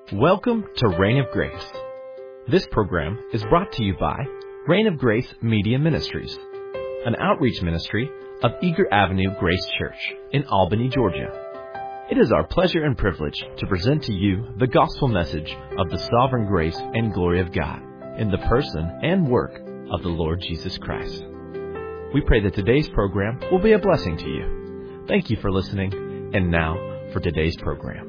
Welcome to Reign of Grace. This program is brought to you by Reign of Grace Media Ministries, an outreach ministry of Eager Avenue Grace Church in Albany, Georgia. It is our pleasure and privilege to present to you the gospel message of the sovereign grace and glory of God in the person and work of the Lord Jesus Christ. We pray that today's program will be a blessing to you. Thank you for listening, and now for today's program.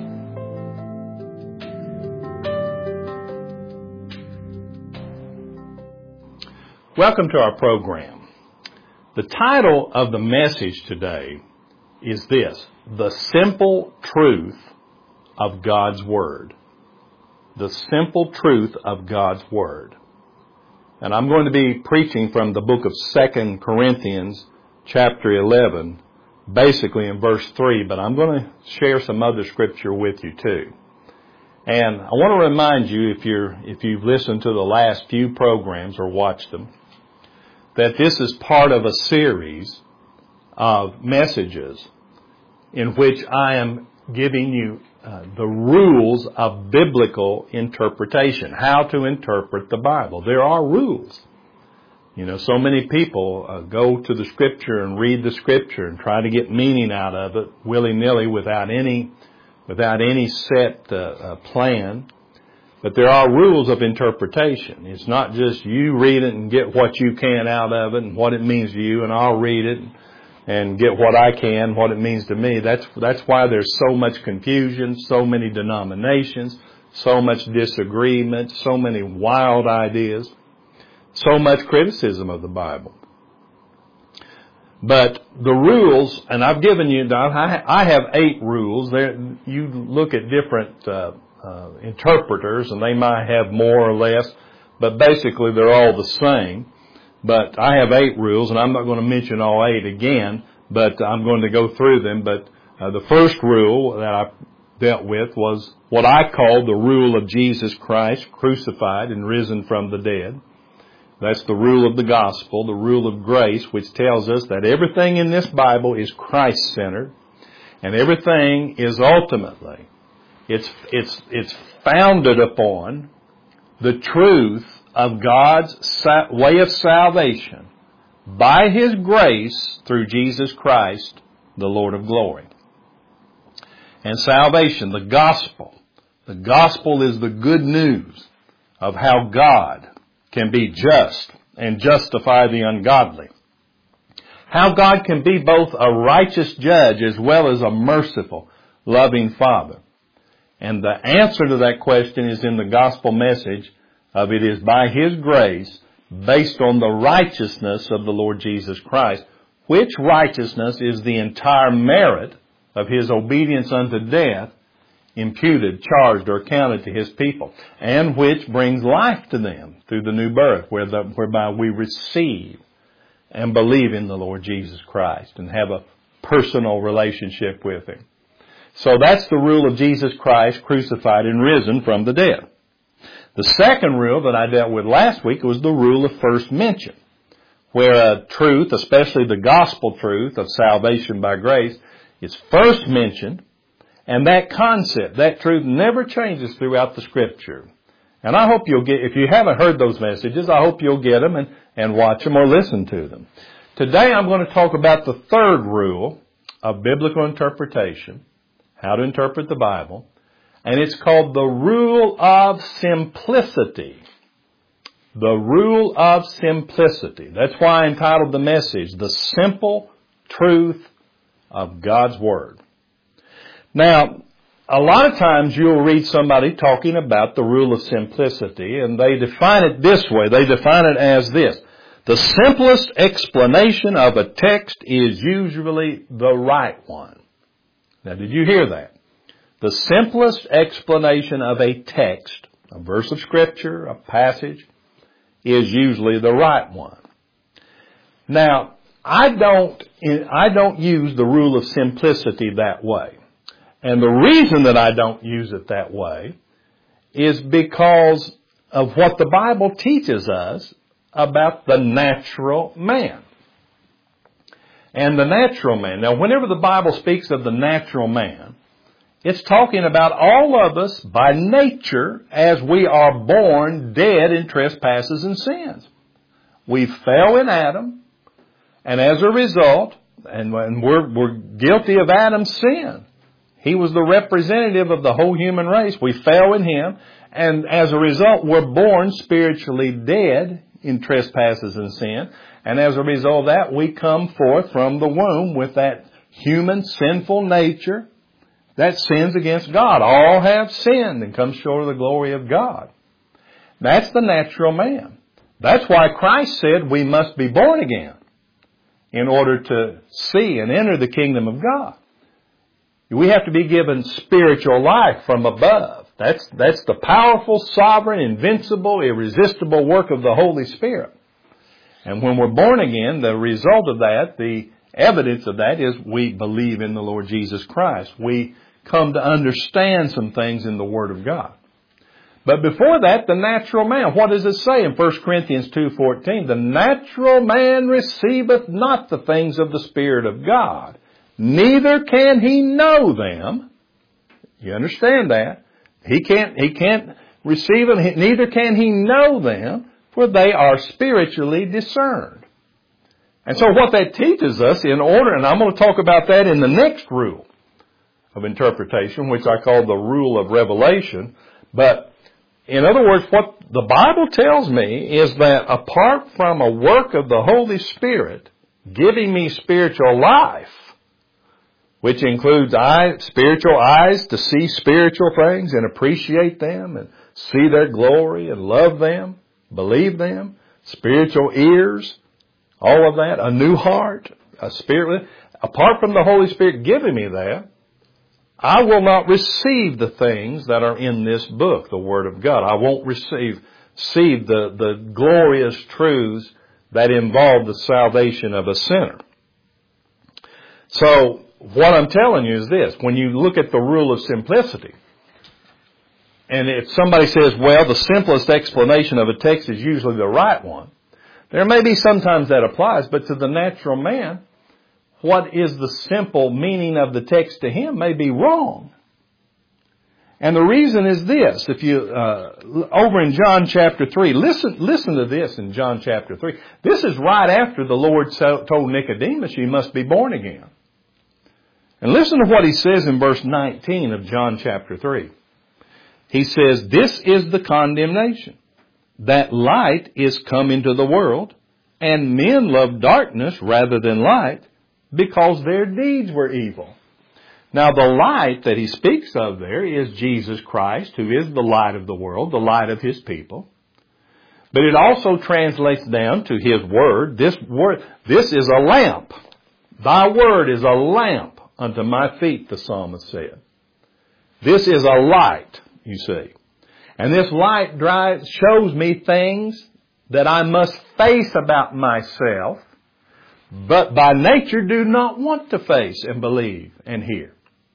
Welcome to our program. The title of the message today is this: The Simple Truth of God's Word. The Simple Truth of God's Word. And I'm going to be preaching from the book of 2 Corinthians chapter 11, basically in verse 3, but I'm going to share some other scripture with you too. And I want to remind you, if you've listened to the last few programs or watched them, that this is part of a series of messages in which I am giving you the rules of biblical interpretation, how to interpret the Bible. There are rules. You know, so many people go to the Scripture and read the Scripture and try to get meaning out of it willy-nilly without any set plan. But there are rules of interpretation. It's not just you read it and get what you can out of it and what it means to you, and I'll read it and get what I can, what it means to me. That's why there's so much confusion, so many denominations, so much disagreement, so many wild ideas, so much criticism of the Bible. But the rules, and I've given you, I have 8 rules. You look at different interpreters, and they might have more or less, but basically they're all the same. But I have 8 rules, and I'm not going to mention all 8 again, but I'm going to go through them. But the first rule that I dealt with was what I call the rule of Jesus Christ, crucified and risen from the dead. That's the rule of the gospel, the rule of grace, which tells us that everything in this Bible is Christ-centered, and everything is ultimately It's founded upon the truth of God's way of salvation by His grace through Jesus Christ, the Lord of glory. And salvation, the gospel. The gospel is the good news of how God can be just and justify the ungodly. How God can be both a righteous judge as well as a merciful, loving Father. And the answer to that question is in the gospel message of it is by His grace based on the righteousness of the Lord Jesus Christ, which righteousness is the entire merit of His obedience unto death, imputed, charged, or counted to His people, and which brings life to them through the new birth, whereby we receive and believe in the Lord Jesus Christ and have a personal relationship with Him. So that's the rule of Jesus Christ crucified and risen from the dead. The second rule that I dealt with last week was the rule of first mention, where a truth, especially the gospel truth of salvation by grace, is first mentioned, and that concept, that truth never changes throughout the Scripture. And I hope you'll if you haven't heard those messages, I hope you'll get them and watch them or listen to them. Today I'm going to talk about the third rule of biblical interpretation, how to interpret the Bible, and it's called the rule of simplicity. The rule of simplicity. That's why I entitled the message, The Simple Truth of God's Word. Now, a lot of times you'll read somebody talking about the rule of simplicity, and they define it this way. They define it as this: the simplest explanation of a text is usually the right one. Now, did you hear that? The simplest explanation of a text, a verse of Scripture, a passage, is usually the right one. Now, I don't use the rule of simplicity that way. And the reason that I don't use it that way is because of what the Bible teaches us about the natural man. And the natural man. Now, whenever the Bible speaks of the natural man, It's talking about all of us by nature as we are born dead in trespasses and sins. We fell in Adam, and as a result, and we're guilty of Adam's sin. He was the representative of the whole human race. We fell in him, and as a result, we're born spiritually dead in trespasses and sin. And as a result of that, we come forth from the womb with that human sinful nature that sins against God. All have sinned and come short of the glory of God. That's the natural man. That's why Christ said we must be born again in order to see and enter the kingdom of God. We have to be given spiritual life from above. That's the powerful, sovereign, invincible, irresistible work of the Holy Spirit. And when we're born again, the result of that, the evidence of that is we believe in the Lord Jesus Christ. We come to understand some things in the Word of God. But before that, the natural man, what does it say in 1 Corinthians 2:14? The natural man receiveth not the things of the Spirit of God, neither can he know them. You understand that? He can't receive them, neither can he know them, for they are spiritually discerned. And so what that teaches us in order, and I'm going to talk about that in the next rule of interpretation, which I call the rule of revelation. But in other words, what the Bible tells me is that apart from a work of the Holy Spirit giving me spiritual life, which includes spiritual eyes to see spiritual things and appreciate them and see their glory and love them, believe them, spiritual ears, all of that, a new heart, a spirit. Apart from the Holy Spirit giving me that, I will not receive the things that are in this book, the Word of God. I won't receive the glorious truths that involve the salvation of a sinner. So, what I'm telling you is this. When you look at the rule of simplicity, and if somebody says, well, the simplest explanation of a text is usually the right one, there may be sometimes that applies, but to the natural man, what is the simple meaning of the text to him may be wrong. And the reason is this. If you, over in John chapter 3, listen to this in John chapter 3. This is right after the Lord told Nicodemus, you must be born again. And listen to what he says in verse 19 of John chapter 3. He says, this is the condemnation, that light is come into the world, and men love darkness rather than light, because their deeds were evil. Now the light that he speaks of there is Jesus Christ, who is the light of the world, the light of his people. But it also translates down to his word. This is a lamp. Thy word is a lamp unto my feet, the psalmist said. This is a light, you see. And this light shows me things that I must face about myself, but by nature do not want to face and believe and hear.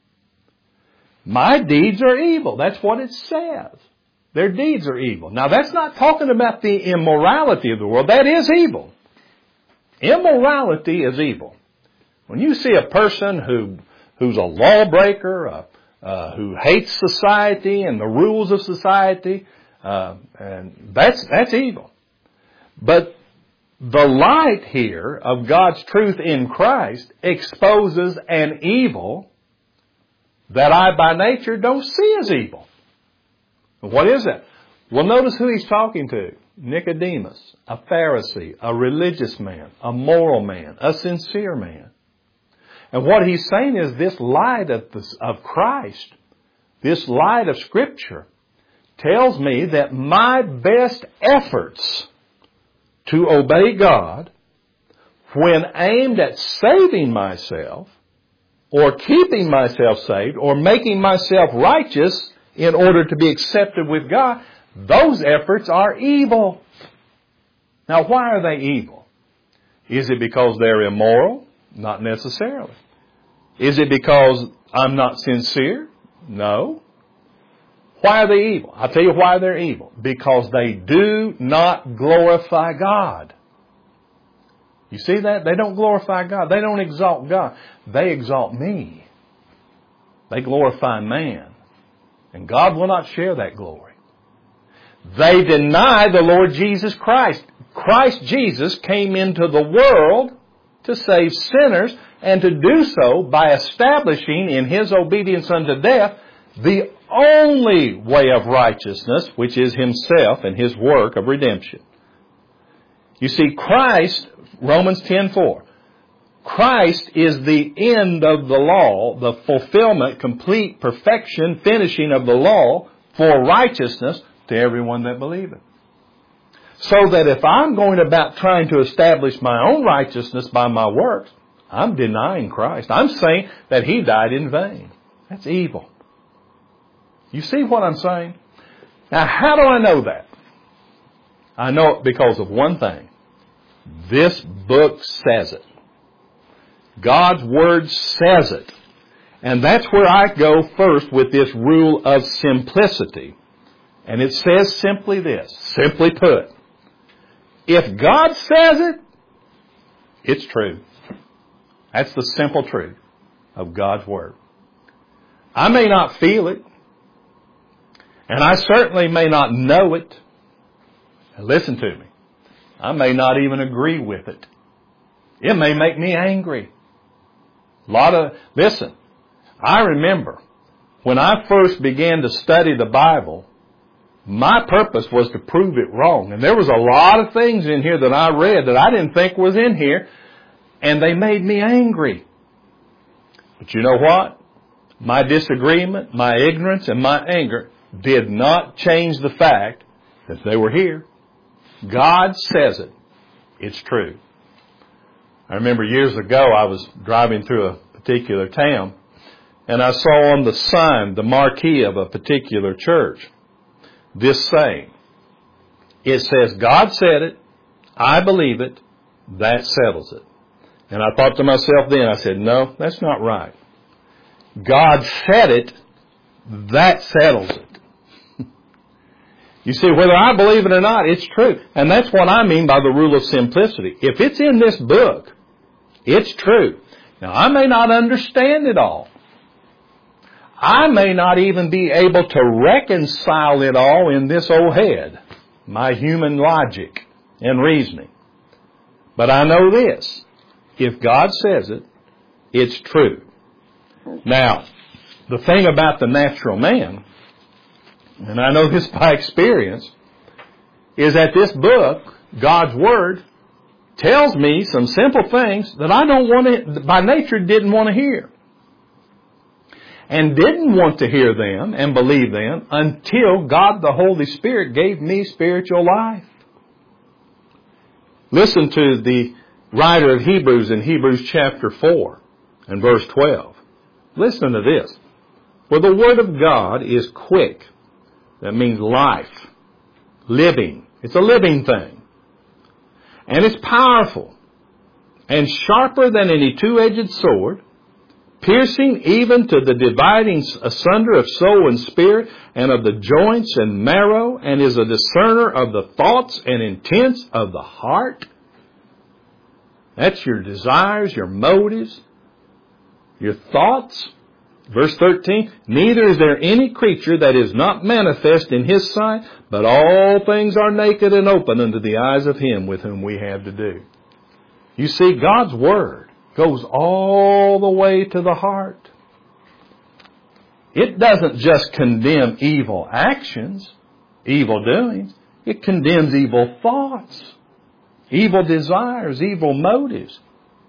My deeds are evil. That's what it says. Their deeds are evil. Now that's not talking about the immorality of the world. That is evil. Immorality is evil. When you see a person who's a lawbreaker, who hates society and the rules of society, and that's evil. But the light here of God's truth in Christ exposes an evil that I by nature don't see as evil. What is it? Well, notice who he's talking to. Nicodemus, a Pharisee, a religious man, a moral man, a sincere man. And what he's saying is this light of Christ, this light of Scripture, tells me that my best efforts to obey God, when aimed at saving myself, or keeping myself saved, or making myself righteous in order to be accepted with God, those efforts are evil. Now, why are they evil? Is it because they're immoral? Not necessarily. Is it because I'm not sincere? No. Why are they evil? I'll tell you why they're evil. Because they do not glorify God. You see that? They don't glorify God. They don't exalt God. They exalt me. They glorify man. And God will not share that glory. They deny the Lord Jesus Christ. Christ Jesus came into the world to save sinners, and to do so by establishing in His obedience unto death the only way of righteousness, which is Himself and His work of redemption. You see, Christ, Romans 10:4, Christ is the end of the law, the fulfillment, complete perfection, finishing of the law for righteousness to everyone that believeth. So that if I'm going about trying to establish my own righteousness by my works, I'm denying Christ. I'm saying that He died in vain. That's evil. You see what I'm saying? Now, how do I know that? I know it because of one thing. This book says it. God's Word says it. And that's where I go first with this rule of simplicity. And it says simply this, simply put, if God says it, it's true. That's the simple truth of God's Word. I may not feel it, and I certainly may not know it. Listen to me. I may not even agree with it. It may make me angry. Listen, I remember when I first began to study the Bible, my purpose was to prove it wrong. And there was a lot of things in here that I read that I didn't think was in here, and they made me angry. But you know what? My disagreement, my ignorance, and my anger did not change the fact that they were here. God says it. It's true. I remember years ago I was driving through a particular town, and I saw on the sign, the marquee of a particular church, this saying. It says, God said it, I believe it, that settles it. And I thought to myself then, I said, no, that's not right. God said it, that settles it. You see, whether I believe it or not, it's true. And that's what I mean by the rule of simplicity. If it's in this book, it's true. Now, I may not understand it all. I may not even be able to reconcile it all in this old head, my human logic and reasoning. But I know this. If God says it, it's true. Now, the thing about the natural man, and I know this by experience, is that this book, God's Word, tells me some simple things that I don't want to, by nature, didn't want to hear. And didn't want to hear them and believe them until God the Holy Spirit gave me spiritual life. Listen to the writer of Hebrews in Hebrews chapter 4 and verse 12. Listen to this. For the Word of God is quick. That means life. Living. It's a living thing. And it's powerful. And sharper than any two-edged sword, piercing even to the dividing asunder of soul and spirit, and of the joints and marrow, and is a discerner of the thoughts and intents of the heart. That's your desires, your motives, your thoughts. Verse 13, neither is there any creature that is not manifest in His sight, but all things are naked and open unto the eyes of Him with whom we have to do. You see, God's Word goes all the way to the heart. It doesn't just condemn evil actions, evil doings. It condemns evil thoughts, evil desires, evil motives.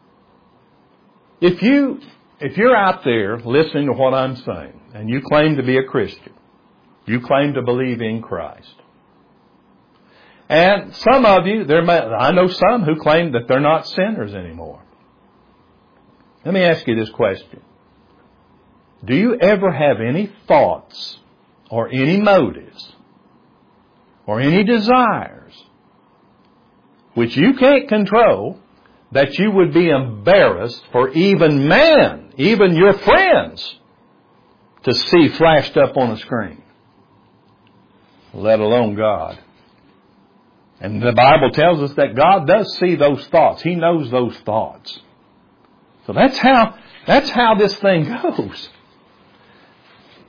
If you're out there listening to what I'm saying, and you claim to be a Christian, you claim to believe in Christ, and some of you, I know some who claim that they're not sinners anymore. Let me ask you this question. Do you ever have any thoughts or any motives or any desires which you can't control that you would be embarrassed for even man, even your friends, to see flashed up on a screen, let alone God? And the Bible tells us that God does see those thoughts. He knows those thoughts. So that's how this thing goes.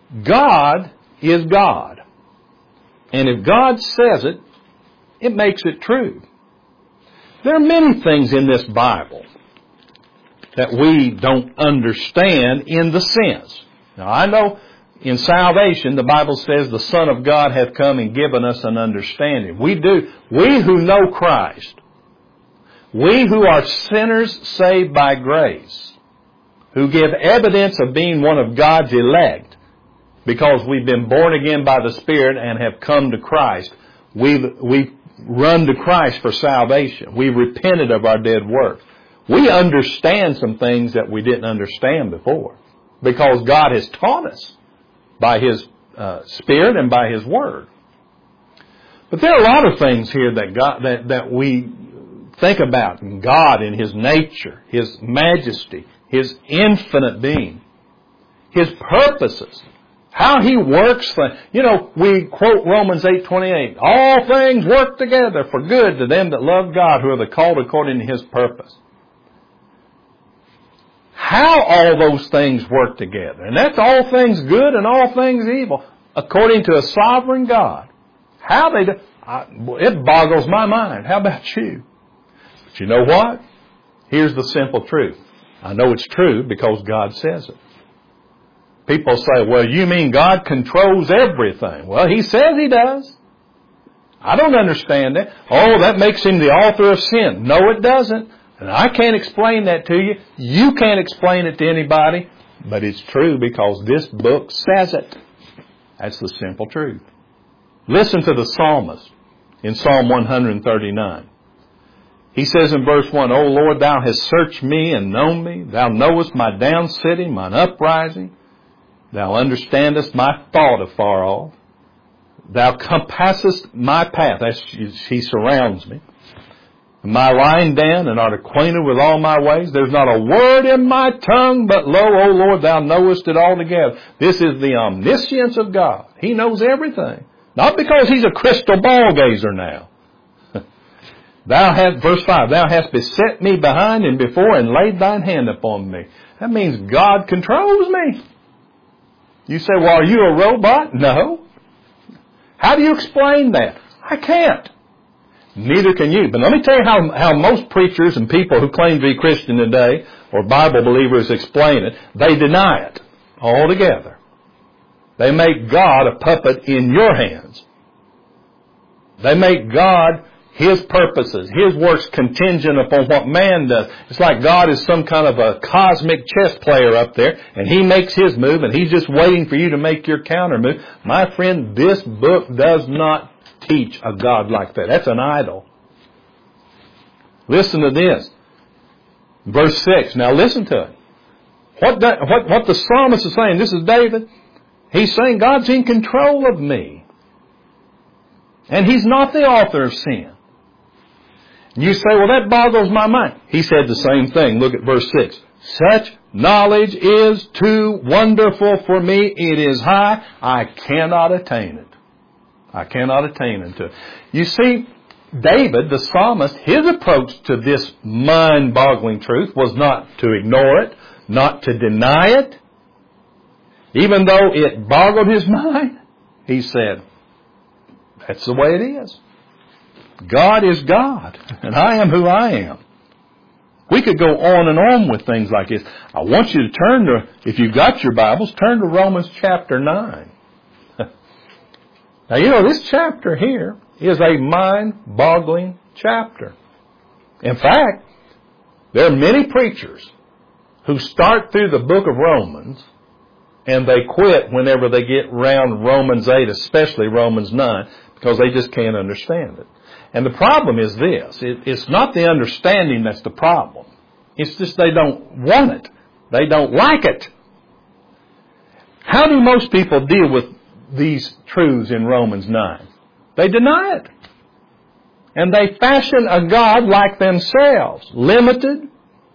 God is God. And if God says it, it makes it true. There are many things in this Bible that we don't understand in the sense. Now, I know in salvation, the Bible says the Son of God hath come and given us an understanding. We do. We who know Christ, we who are sinners saved by grace, who give evidence of being one of God's elect, because we've been born again by the Spirit and have come to Christ, we run to Christ for salvation. We've repented of our dead works. We understand some things that we didn't understand before, because God has taught us by His Spirit and by His Word. But there are a lot of things here that we think about in God, in His nature, His majesty, His infinite being, His purposes, how He works. We quote Romans 8:28. All things work together for good to them that love God, who are the called according to His purpose. How all those things work together. And that's all things good and all things evil, according to a sovereign God. How they do, it boggles my mind. How about you? But you know what? Here's the simple truth. I know it's true because God says it. People say, well, you mean God controls everything? Well, He says He does. I don't understand that. Oh, that makes Him the author of sin. No, it doesn't. And I can't explain that to you. You can't explain it to anybody. But it's true because this book says it. That's the simple truth. Listen to the psalmist in Psalm 139. He says in verse 1, O Lord, Thou hast searched me and known me. Thou knowest my down sitting, mine uprising. Thou understandest my thought afar off. Thou compassest my path. He surrounds me. My lying down, and art acquainted with all my ways. There's not a word in my tongue, but lo, O Lord, Thou knowest it altogether. This is the omniscience of God. He knows everything. Not because He's a crystal ball gazer now. Verse 5, Thou hast beset me behind and before, and laid Thine hand upon me. That means God controls me. You say, well, are you a robot? No. How do you explain that? I can't. Neither can you. But let me tell you how most preachers and people who claim to be Christian today, or Bible believers, explain it. They deny it altogether. They make God a puppet in your hands. They make God, His purposes, His works contingent upon what man does. It's like God is some kind of a cosmic chess player up there, and He makes His move, and He's just waiting for you to make your counter move. My friend, this book does not teach a God like that. That's an idol. Listen to this. Verse 6. Now listen to it. What the psalmist is saying, this is David. He's saying God's in control of me. And He's not the author of sin. And you say, well, that boggles my mind. He said the same thing. Look at verse 6. Such knowledge is too wonderful for me. It is high. I cannot attain it. I cannot attain unto it. You see, David, the psalmist, his approach to this mind-boggling truth was not to ignore it, not to deny it. Even though it boggled his mind, he said, that's the way it is. God is God, and I am who I am. We could go on and on with things like this. I want you to turn to, if you've got your Bibles, turn to Romans chapter 9. Now, you know, this chapter here is a mind-boggling chapter. In fact, there are many preachers who start through the book of Romans and they quit whenever they get around Romans 8, especially Romans 9, because they just can't understand it. And the problem is this. It's not the understanding that's the problem. It's just they don't want it. They don't like it. How do most people deal with these truths in Romans 9? They deny it. And they fashion a God like themselves, limited.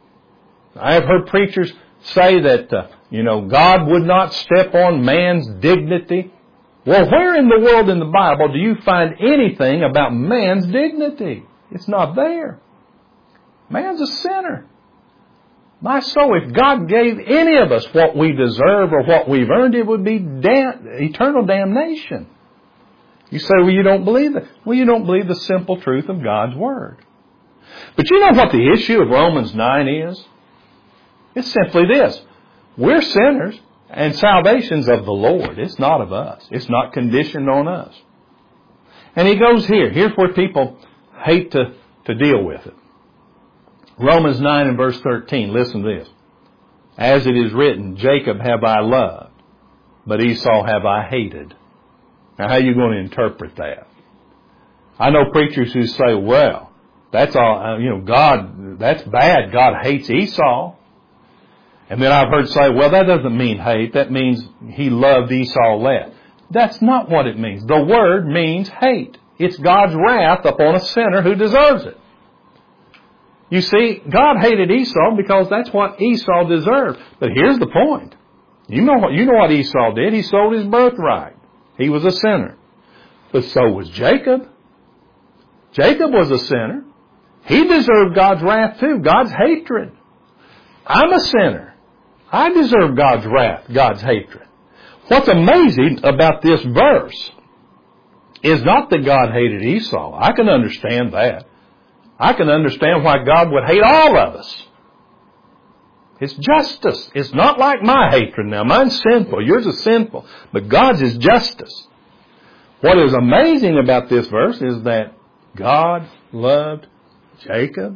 I have heard preachers say that, God would not step on man's dignity. Well, where in the world in the Bible do you find anything about man's dignity? It's not there. Man's a sinner. My soul, if God gave any of us what we deserve or what we've earned, it would be eternal damnation. You say, well, you don't believe it. Well, you don't believe the simple truth of God's Word. But you know what the issue of Romans 9 is? It's simply this. We're sinners, and salvation's of the Lord. It's not of us. It's not conditioned on us. And he goes here. Here's where people hate to deal with it. Romans 9 and verse 13. Listen to this. As it is written, Jacob have I loved, but Esau have I hated. Now, how are you going to interpret that? I know preachers who say, well, that's all, God, that's bad. God hates Esau. And then I've heard say, well, that doesn't mean hate. That means he loved Esau less. That's not what it means. The word means hate. It's God's wrath upon a sinner who deserves it. You see, God hated Esau because that's what Esau deserved. But here's the point. You know what Esau did. He sold his birthright. He was a sinner. But so was Jacob. Jacob was a sinner. He deserved God's wrath too, God's hatred. I'm a sinner. I deserve God's wrath, God's hatred. What's amazing about this verse is not that God hated Esau. I can understand that. I can understand why God would hate all of us. It's justice. It's not like my hatred now. Mine's sinful. Yours is sinful. But God's is justice. What is amazing about this verse is that God loved Jacob.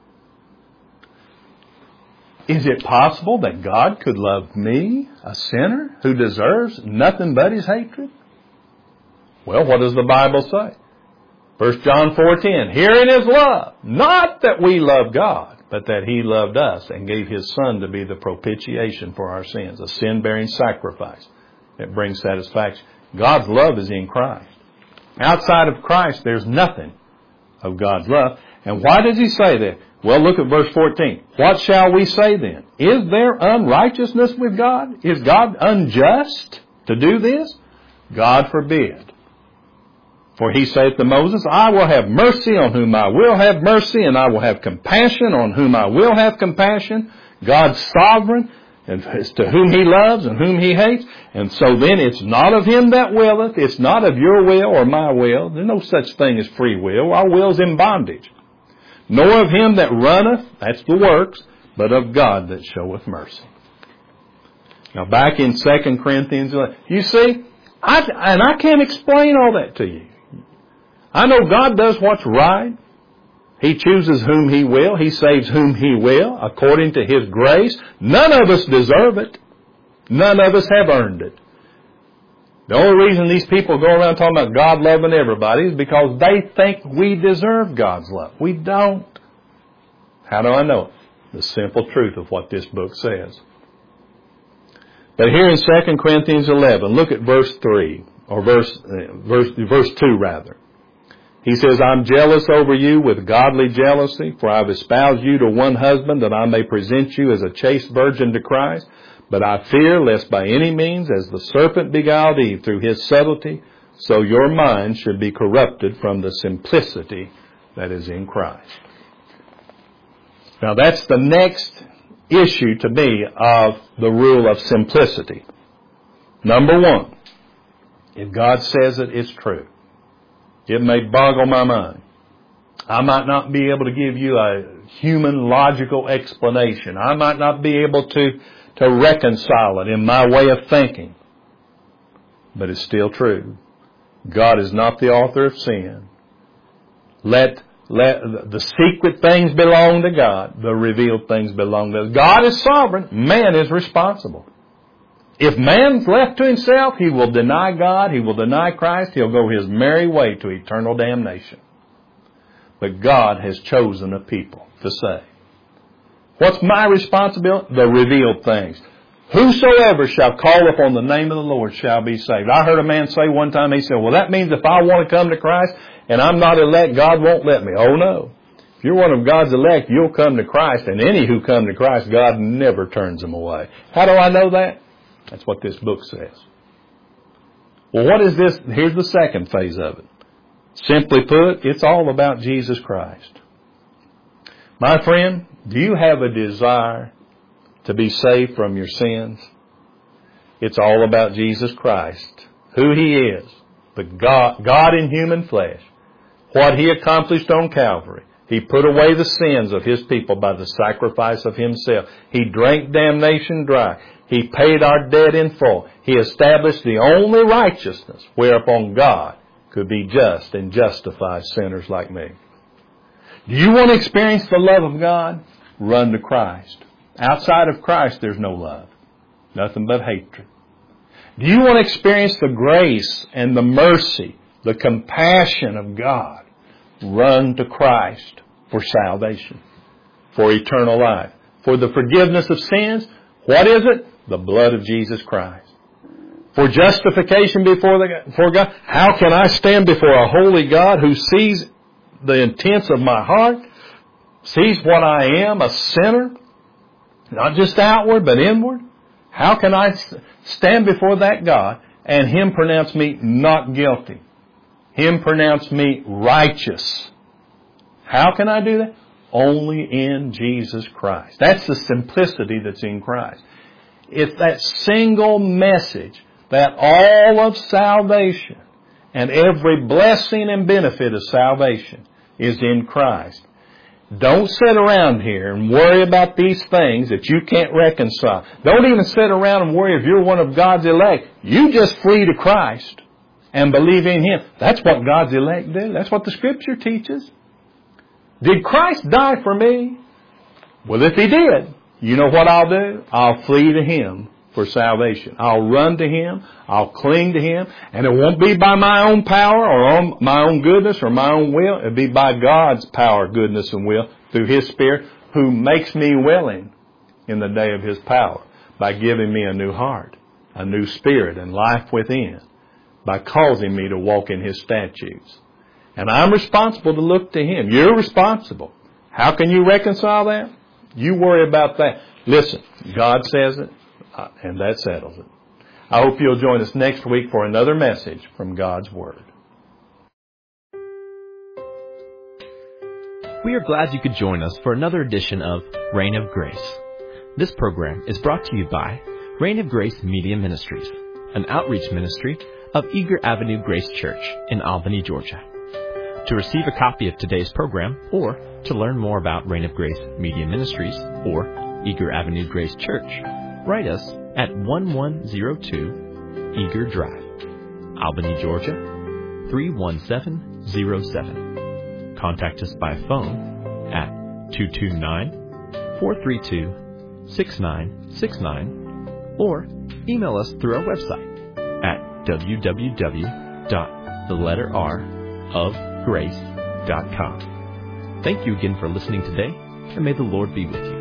Is it possible that God could love me, a sinner, who deserves nothing but His hatred? Well, what does the Bible say? 1 John 4:10, herein is love, not that we love God, but that He loved us and gave His Son to be the propitiation for our sins, a sin-bearing sacrifice that brings satisfaction. God's love is in Christ. Outside of Christ, there's nothing of God's love. And why does He say that? Well, look at verse 14. What shall we say then? Is there unrighteousness with God? Is God unjust to do this? God forbid. For He saith to Moses, I will have mercy on whom I will have mercy, and I will have compassion on whom I will have compassion. God's sovereign, and as to whom He loves and whom He hates. And so then it's not of him that willeth, it's not of your will or my will. There's no such thing as free will. Our will's in bondage. Nor of him that runneth, that's the works, but of God that showeth mercy. Now back in 2 Corinthians 11, you see, I can't explain all that to you. I know God does what's right. He chooses whom He will. He saves whom He will, according to His grace. None of us deserve it. None of us have earned it. The only reason these people go around talking about God loving everybody is because they think we deserve God's love. We don't. How do I know it? The simple truth of what this book says. But here in 2 Corinthians 11, look at verse 3, or verse 2 rather. He says, I'm jealous over you with godly jealousy, for I have espoused you to one husband, that I may present you as a chaste virgin to Christ. But I fear lest by any means, as the serpent beguiled Eve through his subtlety, so your mind should be corrupted from the simplicity that is in Christ. Now that's the next issue to me of the rule of simplicity. Number one, if God says it, it's true. It may boggle my mind. I might not be able to give you a human logical explanation. I might not be able to reconcile it in my way of thinking. But it's still true. God is not the author of sin. Let the secret things belong to God. The revealed things belong to us. God is sovereign. Man is responsible. If man's left to himself, he will deny God. He will deny Christ. He'll go his merry way to eternal damnation. But God has chosen a people to save. What's my responsibility? The revealed things. Whosoever shall call upon the name of the Lord shall be saved. I heard a man say one time, he said, well, that means if I want to come to Christ and I'm not elect, God won't let me. Oh, no. If you're one of God's elect, you'll come to Christ. And any who come to Christ, God never turns them away. How do I know that? That's what this book says. Well, what is this? Here's the second phase of it. Simply put, it's all about Jesus Christ. My friend, do you have a desire to be saved from your sins? It's all about Jesus Christ, who He is, the God in human flesh, what He accomplished on Calvary. He put away the sins of His people by the sacrifice of Himself. He drank damnation dry. He paid our debt in full. He established the only righteousness whereupon God could be just and justify sinners like me. Do you want to experience the love of God? Run to Christ. Outside of Christ, there's no love. Nothing but hatred. Do you want to experience the grace and the mercy, the compassion of God? Run to Christ for salvation, for eternal life, for the forgiveness of sins. What is it? The blood of Jesus Christ. For justification before God. How can I stand before a holy God who sees the intents of my heart, sees what I am, a sinner, not just outward but inward? How can I stand before that God and Him pronounce me not guilty? Him pronounce me righteous. How can I do that? Only in Jesus Christ. That's the simplicity that's in Christ. It's that single message that all of salvation and every blessing and benefit of salvation is in Christ. Don't sit around here and worry about these things that you can't reconcile. Don't even sit around and worry if you're one of God's elect. You just flee to Christ and believe in Him. That's what God's elect do. That's what the Scripture teaches. Did Christ die for me? Well, if He did, you know what I'll do? I'll flee to Him for salvation. I'll run to Him. I'll cling to Him. And it won't be by my own power or on my own goodness or my own will. It'll be by God's power, goodness, and will through His Spirit, who makes me willing in the day of His power by giving me a new heart, a new spirit and life within, by causing me to walk in His statutes. And I'm responsible to look to Him. You're responsible. How can you reconcile that? You worry about that. Listen, God says it, and that settles it. I hope you'll join us next week for another message from God's Word. We are glad you could join us for another edition of Reign of Grace. This program is brought to you by Reign of Grace Media Ministries, an outreach ministry of Eager Avenue Grace Church in Albany, Georgia. To receive a copy of today's program or to learn more about Reign of Grace Media Ministries or Eager Avenue Grace Church, write us at 1102 Eager Drive, Albany, Georgia 31707. Contact us by phone at 229-432-6969 or email us through our website at www.theletterrofgrace.com. Thank you again for listening today, and may the Lord be with you.